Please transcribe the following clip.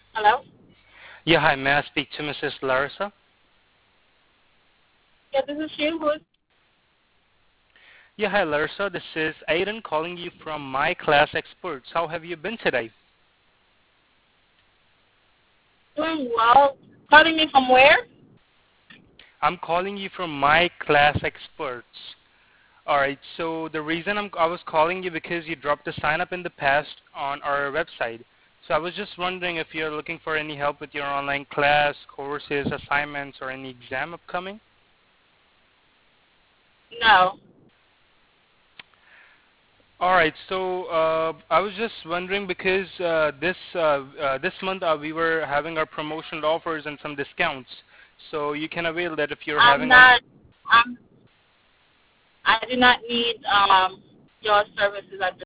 Hello? Yeah, hi. May I speak to Mrs. Larissa? Yeah, this is she who is Yeah, hi, Larissa. This is Aiden calling you from My Class Experts. How have you been today? doing well. Calling me from where? I'm calling you from My Class Experts. All right. So the reason I was calling you because you dropped a sign up in the past on our website. So I was just wondering if you're looking for any help with your online class, courses, assignments, or any exam upcoming. No. All right. So I was just wondering because this month we were having our promotional offers and some discounts. So you can avail that if you're I'm having an. not I do not need your services at